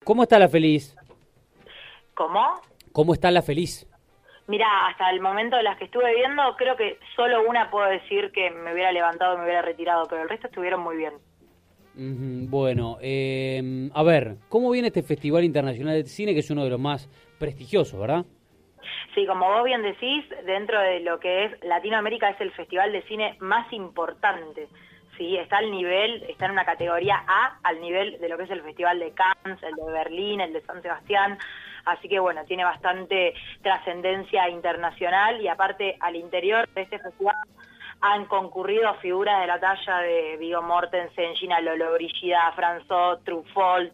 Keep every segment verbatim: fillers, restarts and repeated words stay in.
¿Cómo está La Feliz? ¿Cómo? ¿Cómo está La Feliz? Mira, hasta el momento de las que estuve viendo, creo que solo una puedo decir que me hubiera levantado y me hubiera retirado, pero el resto estuvieron muy bien. Mm, bueno, eh, a ver, ¿cómo viene este Festival Internacional de Cine, que es uno de los más prestigiosos, verdad? Sí, como vos bien decís, dentro de lo que es Latinoamérica es el festival de cine más importante. Sí, está al nivel, está en una categoría A, al nivel de lo que es el Festival de Cannes, el de Berlín, el de San Sebastián. Así que bueno, tiene bastante trascendencia internacional y aparte al interior de este festival han concurrido figuras de la talla de Viggo Mortensen, Gina Lollobrigida, François Truffaut,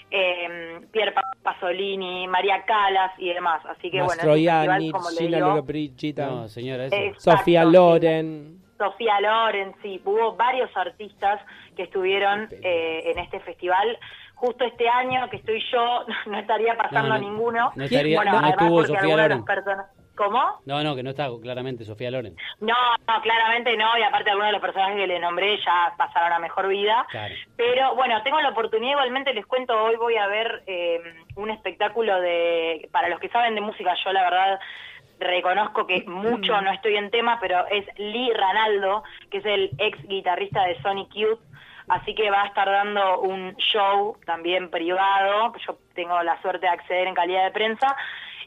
eh, Pier Pasolini, María Callas y demás. Así que Mastroianni, bueno, es un festival, como Gina le digo, Lollobrigida, No, señora, eso. Exacto, Sofía sí. Loren. Sofía Loren, sí, hubo varios artistas que estuvieron eh, en este festival. Justo este año que estoy yo, no estaría pasando No, a no, ninguno. no estaría- bueno, no además estuvo porque Sofía algunas de las Loren. personas... ¿Cómo? No, no, que no está claramente Sofía Loren. No, no, claramente no, y aparte algunos de los personajes que le nombré ya pasaron a mejor vida. Claro. Pero bueno, tengo la oportunidad, igualmente les cuento, hoy voy a ver eh, un espectáculo de, para los que saben de música, yo la verdad reconozco que mucho no estoy en tema, pero es Lee Ranaldo, que es el ex guitarrista de Sonic Youth, así que va a estar dando un show también privado, yo tengo la suerte de acceder en calidad de prensa,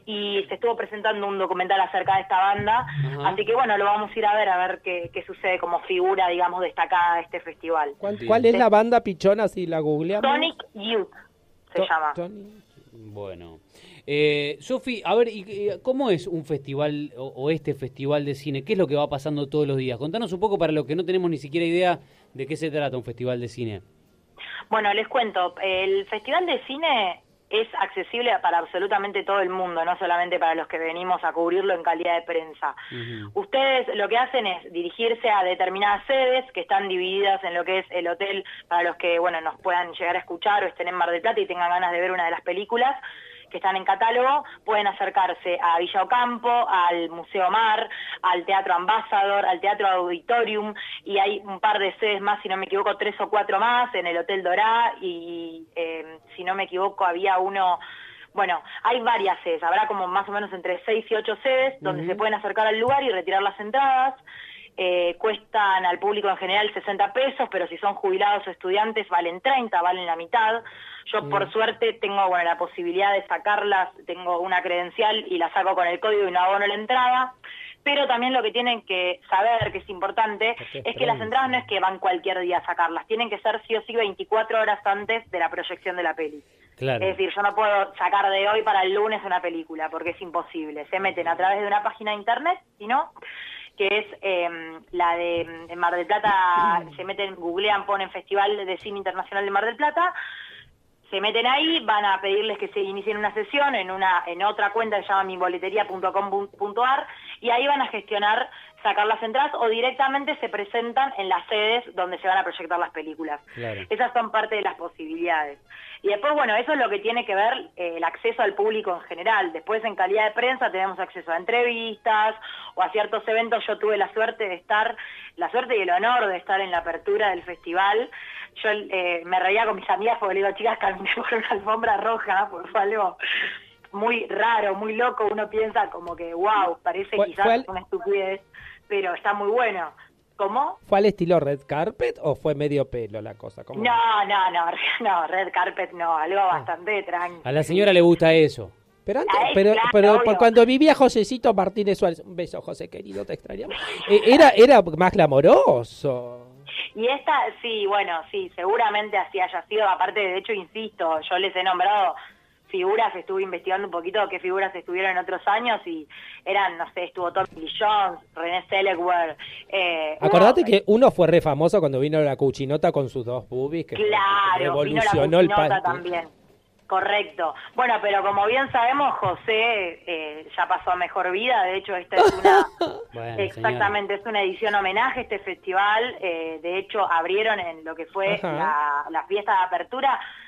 y se estuvo presentando un documental acerca de esta banda, Ajá. así que bueno, lo vamos a ir a ver, a ver qué, qué sucede como figura, digamos, destacada de este festival. ¿Cuál, Bien. cuál es la banda pichona si la googleamos? Sonic Youth se To- llama. Tony. Bueno. Eh, Sofi, a ver, ¿y, y cómo es un festival o, o este festival de cine? ¿Qué es lo que va pasando todos los días? Contanos un poco para los que no tenemos ni siquiera idea de qué se trata un festival de cine. Bueno, les cuento, el Festival de Cine es accesible para absolutamente todo el mundo, no solamente para los que venimos a cubrirlo en calidad de prensa. Ujú. Ustedes lo que hacen es dirigirse a determinadas sedes que están divididas en lo que es el hotel, para los que bueno nos puedan llegar a escuchar o estén en Mar del Plata y tengan ganas de ver una de las películas que están en catálogo, pueden acercarse a Villa Ocampo, al Museo Mar, al Teatro Ambassador, al Teatro Auditorium, y hay un par de sedes más, si no me equivoco, tres o cuatro más, en el Hotel Dorá, y eh, si no me equivoco había uno... Bueno, hay varias sedes, habrá como más o menos entre seis y ocho sedes, donde Ujú. se pueden acercar al lugar y retirar las entradas. Eh, cuestan al público en general sesenta pesos, pero si son jubilados o estudiantes valen treinta, valen la mitad. Yo Mm. por suerte tengo bueno la posibilidad de sacarlas, tengo una credencial y la saco con el código y no abono la entrada. Pero también lo que tienen que saber, que es importante, Porque es es que las prensa. entradas no es que van cualquier día a sacarlas, tienen que ser sí o sí veinticuatro horas antes de la proyección de la peli. Claro. Es decir, yo no puedo sacar de hoy para el lunes una película, porque es imposible. Se meten a través de una página de internet, si no, que es eh, la de en Mar del Plata, se meten, googlean, ponen Festival de Cine Internacional de Mar del Plata, se meten ahí, van a pedirles que se inicien una sesión en una en otra cuenta que se llama mi boletería punto com punto a r y ahí van a gestionar sacar las entradas o directamente se presentan en las sedes donde se van a proyectar las películas. Claro. Esas son parte de las posibilidades. Y después, bueno, eso es lo que tiene que ver eh, el acceso al público en general. Después, en calidad de prensa, tenemos acceso a entrevistas o a ciertos eventos. Yo tuve la suerte de estar, la suerte y el honor de estar en la apertura del festival. Yo eh, me reía con mis amigas porque le digo, chicas, caminé por una alfombra roja, porque fue algo muy raro, muy loco. Uno piensa como que, wow, parece Fue- quizás fue al- una estupidez, pero está muy bueno. ¿Cómo? ¿Fue al estilo Red Carpet o fue medio pelo la cosa? ¿Cómo? No, no, no, no, Red Carpet no, algo Ah. bastante tranquilo. A la señora le gusta eso. Pero antes, Ay, pero, claro, pero obvio. por cuando vivía Josecito Martínez Suárez, un beso José querido, te extrañamos. Eh, era, era más glamoroso. Y esta, sí, bueno, sí, seguramente así haya sido, aparte, de hecho, insisto, yo les he nombrado figuras, estuve investigando un poquito qué figuras estuvieron en otros años y eran, no sé, estuvo Tommy Lee Jones, René Zellweger. Eh, Acordate hubo- que uno fue re famoso cuando vino la cuchinota con sus dos boobies, que Claro, vino la revolucionó el Cucinota país. también. Correcto. Bueno, pero como bien sabemos, José eh, ya pasó a mejor vida. De hecho, esta es una... Bueno, exactamente, es una edición homenaje a este festival. Eh, de hecho, abrieron en lo que fue Ajá. la, la fiesta de apertura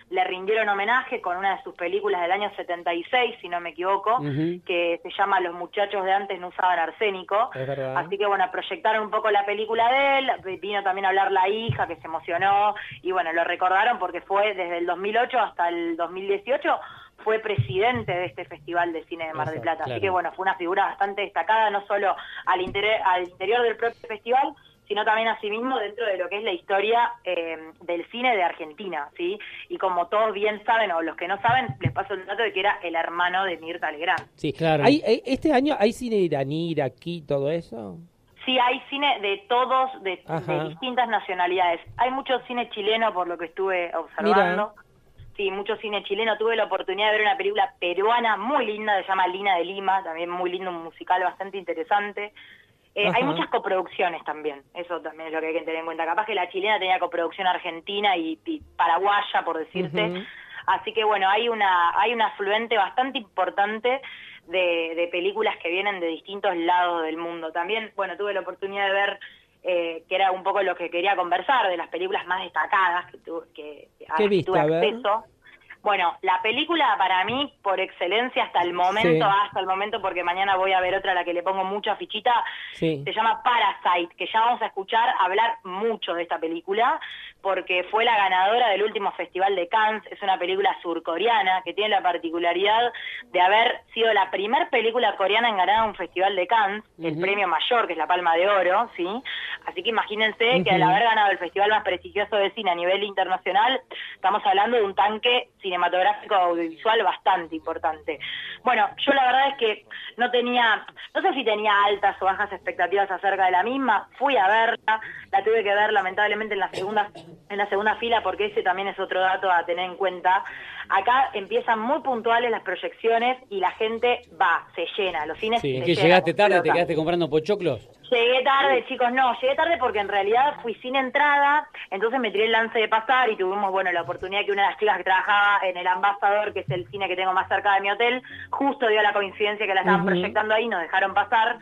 le rindieron homenaje con una de sus películas del año setenta y seis, si no me equivoco, uh-huh. que se llama Los muchachos de antes no usaban arsénico. Es verdad. Así que bueno, proyectaron un poco la película de él, vino también a hablar la hija que se emocionó y bueno, lo recordaron porque fue desde el dos mil ocho hasta el dos mil dieciocho fue presidente de este Festival de Cine de Mar del Plata. Claro. Así que bueno, fue una figura bastante destacada, no solo al, inter- al interior del propio festival, sino también asimismo dentro de lo que es la historia eh, del cine de Argentina, ¿sí? Y como todos bien saben, o los que no saben, les paso el dato de que era el hermano de Mirta Legrand. Sí, claro. ¿Hay, hay, ¿Este año hay cine iraní, iraquí, todo eso? Sí, hay cine de todos, de, de distintas nacionalidades. Hay mucho cine chileno, por lo que estuve observando. Mira. Sí, mucho cine chileno. Tuve la oportunidad de ver una película peruana muy linda, se llama Lina de Lima, también muy lindo, un musical bastante interesante. Eh, hay muchas coproducciones también, eso también es lo que hay que tener en cuenta. Capaz que la chilena tenía coproducción argentina y, y paraguaya, por decirte. Uh-huh. Así que bueno, hay una hay un afluente bastante importante de, de películas que vienen de distintos lados del mundo. También, bueno, tuve la oportunidad de ver, eh, que era un poco lo que quería conversar, de las películas más destacadas que, tu, que, ¿Qué viste, tuve acceso. Bueno, la película para mí, por excelencia hasta el momento, sí. hasta el momento, porque mañana voy a ver otra a la que le pongo mucha fichita, sí. se llama Parasite, que ya vamos a escuchar hablar mucho de esta película, porque fue la ganadora del último Festival de Cannes. Es una película surcoreana que tiene la particularidad de haber sido la primer película coreana en ganar un Festival de Cannes, uh-huh. el premio mayor, que es la Palma de Oro, ¿sí? Así que imagínense uh-huh. que al haber ganado el festival más prestigioso de cine a nivel internacional, estamos hablando de un tanque cinematográfico audiovisual bastante importante. Bueno, yo la verdad es que no tenía, no sé si tenía altas o bajas expectativas acerca de la misma, fui a verla, la tuve que ver lamentablemente en la segunda en la segunda fila, porque ese también es otro dato a tener en cuenta. Acá empiezan muy puntuales las proyecciones y la gente va, se llena, los cines sí. se ¿Que llegaste tarde, pelota. ¿Te quedaste comprando pochoclos? Llegué tarde, chicos, no, llegué tarde porque en realidad fui sin entrada, entonces me tiré el lance de pasar y tuvimos, bueno, la oportunidad que una de las chicas que trabajaba en el Ambassador, que es el cine que tengo más cerca de mi hotel, justo dio la coincidencia que la estaban uh-huh. proyectando ahí, nos dejaron pasar,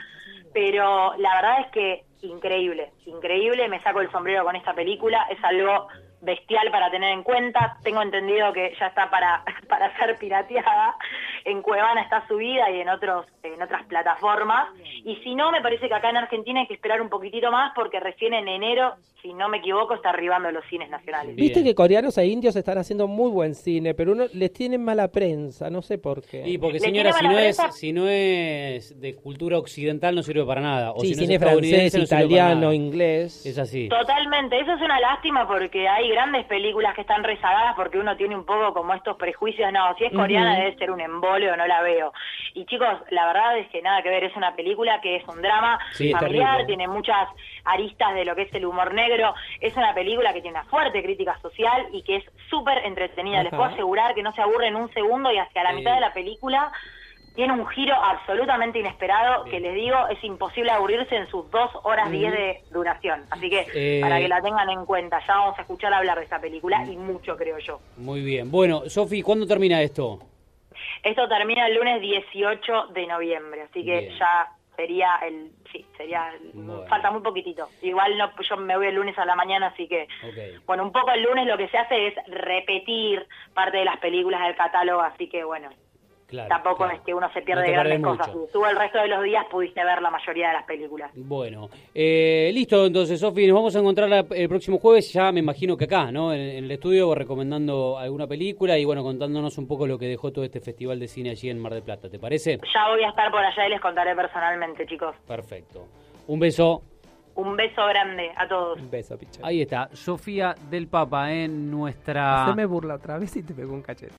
pero la verdad es que increíble, increíble, me saco el sombrero con esta película, es algo bestial para tener en cuenta. Tengo entendido que ya está para para ser pirateada, en Cuevana está subida y en otros en otras plataformas, y si no, me parece que acá en Argentina hay que esperar un poquitito más porque recién en enero, si no me equivoco, está arribando los cines nacionales. Bien. Viste que coreanos e indios están haciendo muy buen cine, pero uno les tienen mala prensa, no sé por qué. Y porque, señora, si no es si no es de cultura occidental no sirve para nada. O sí, si no cine es francés, no italiano, inglés. Es así. Totalmente, eso es una lástima porque hay grandes películas que están rezagadas porque uno tiene un poco como estos prejuicios, no, si es coreana uh-huh. debe ser un embole o no la veo. Y chicos, la verdad es que nada que ver, es una película que es un drama sí, familiar, tiene muchas aristas de lo que es el humor negro, es una película que tiene una fuerte crítica social y que es súper entretenida. Uh-huh. Les puedo asegurar que no se aburre en un segundo y hacia la sí. mitad de la película tiene un giro absolutamente inesperado que les digo, es imposible aburrirse en sus dos horas diez de duración. Así que eh, para que la tengan en cuenta, ya vamos a escuchar hablar de esta película y mucho, creo yo. Muy bien. Bueno, Sofi, ¿cuándo termina esto? Esto termina el lunes dieciocho de noviembre, así que bien. ya sería el... Sí, sería... Bueno. Falta muy poquitito. Igual no, yo me voy el lunes a la mañana, así que... Okay. Bueno, un poco el lunes lo que se hace es repetir parte de las películas del catálogo, así que bueno... Claro, Tampoco claro. es que uno se pierde no grandes cosas. Si tú el resto de los días pudiste ver la mayoría de las películas. Bueno, eh, listo, entonces, Sofi, nos vamos a encontrar la, el próximo jueves, ya me imagino que acá, ¿no? En, en el estudio, recomendando alguna película y, bueno, contándonos un poco lo que dejó todo este festival de cine allí en Mar del Plata, ¿te parece? Ya voy a estar por allá y les contaré personalmente, chicos. Perfecto. Un beso. Un beso grande a todos. Un beso, picha. Ahí está, Sofía del Papa en nuestra... Se me burla otra vez y te pegó un cachete.